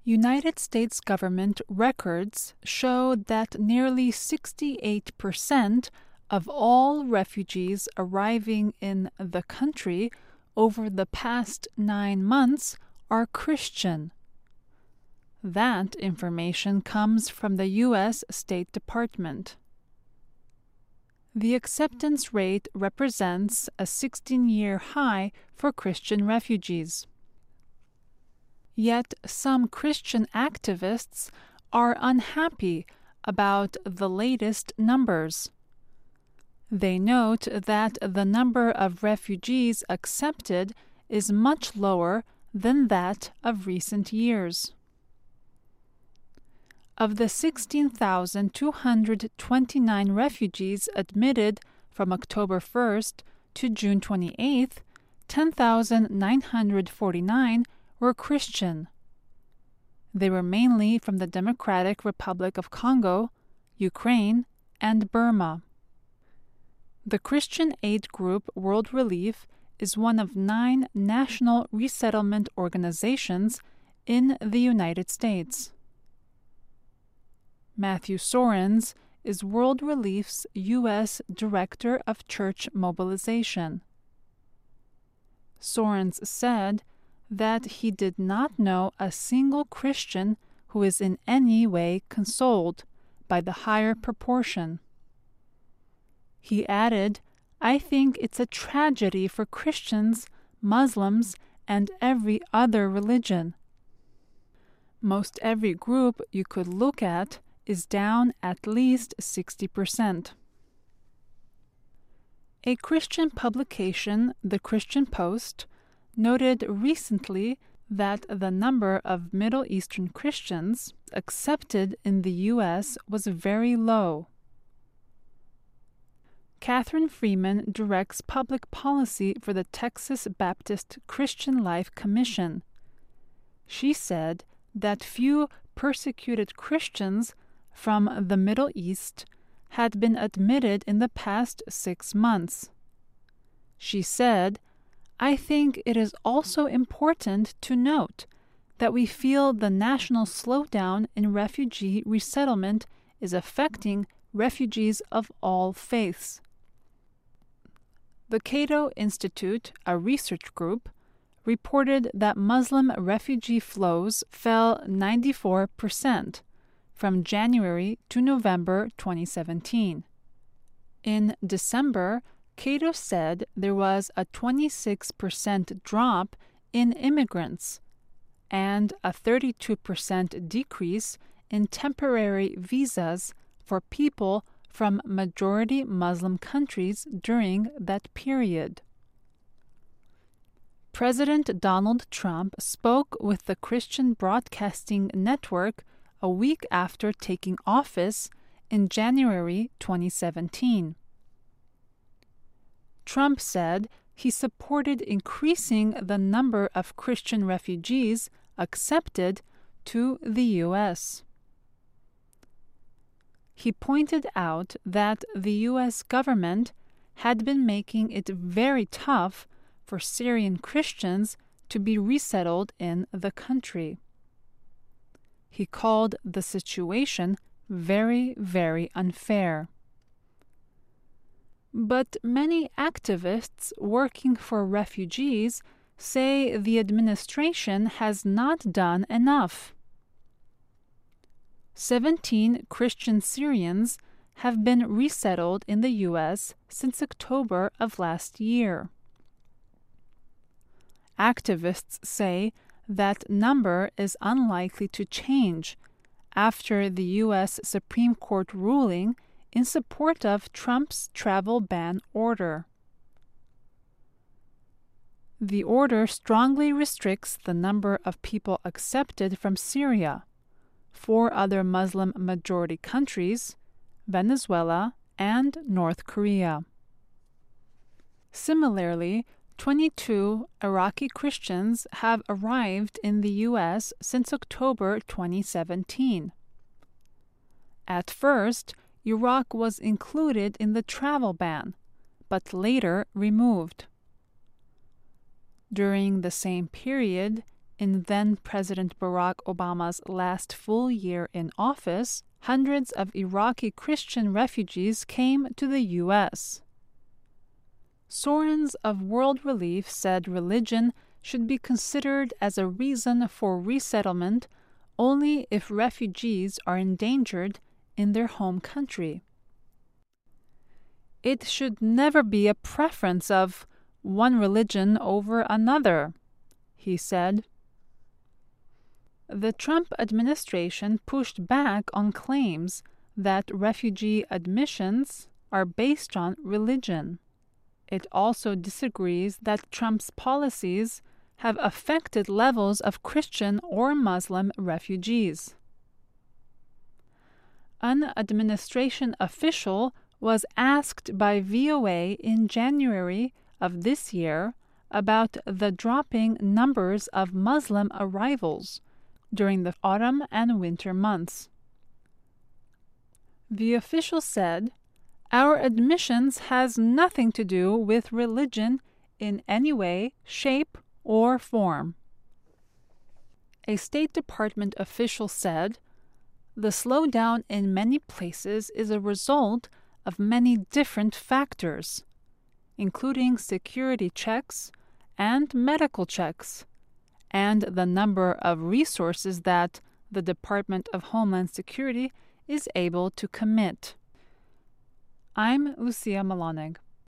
United States government records show that nearly 68% of all refugees arriving in the country over the past 9 months are Christian. That information comes from the U.S. State Department. The acceptance rate represents a 16-year high for Christian refugees. Yet some Christian activists are unhappy about the latest numbers. They note that the number of refugees accepted is much lower than that of recent years. Of the 16,229 refugees admitted from October 1st to June 28th, 10,949 were Christian. They were mainly from the Democratic Republic of Congo, Ukraine, and Burma. The Christian aid group World Relief is one of 9 national resettlement organizations in the United States. Matthew Sorens is World Relief's U.S. Director of Church Mobilization. Sorens said that he did not know a single Christian who is in any way consoled by the higher proportion. He added, "I think it's a tragedy for Christians, Muslims, and every other religion. Most every group you could look at is down at least 60%. A Christian publication, The Christian Post, noted recently that the number of Middle Eastern Christians accepted in the U.S. was very low. Catherine Freeman directs public policy for the Texas Baptist Christian Life Commission. She said that few persecuted Christians from the Middle East had been admitted in the past 6 months. She said, "I think it is also important to note that we feel the national slowdown in refugee resettlement is affecting refugees of all faiths." The Cato Institute, a research group, reported that Muslim refugee flows fell 94% from January to November 2017. In December, Cato said there was a 26% drop in immigrants and a 32% decrease in temporary visas for people from majority Muslim countries during that period. President Donald Trump spoke with the Christian Broadcasting Network a week after taking office in January 2017. Trump said he supported increasing the number of Christian refugees accepted to the U.S. He pointed out that the U.S. government had been making it very tough for Syrian Christians to be resettled in the country. He called the situation very, very unfair. But many activists working for refugees say the administration has not done enough. 17 Christian Syrians have been resettled in the U.S. since October of last year. Activists say that number is unlikely to change after the U.S. Supreme Court ruling in support of Trump's travel ban order. The order strongly restricts the number of people accepted from Syria, 4 other Muslim-majority countries, Venezuela, and North Korea. Similarly, 22 Iraqi Christians have arrived in the U.S. since October 2017. At first, Iraq was included in the travel ban, but later removed. During the same period, In then-President Barack Obama's last full year in office, hundreds of Iraqi Christian refugees came to the U.S. Sorens of World Relief said religion should be considered as a reason for resettlement only if refugees are endangered in their home country. It should never be a preference of one religion over another, he said. The Trump administration pushed back on claims that refugee admissions are based on religion. It also disagrees that Trump's policies have affected levels of Christian or Muslim refugees. An administration official was asked by VOA in January of this year about the dropping numbers of Muslim arrivals during the autumn and winter months. The official said, "Our admissions has nothing to do with religion in any way, shape, or form." A State Department official said, "The slowdown in many places is a result of many different factors, including security checks and medical checks, and the number of resources that the Department of Homeland Security is able to commit." I'm Lucia Malonig.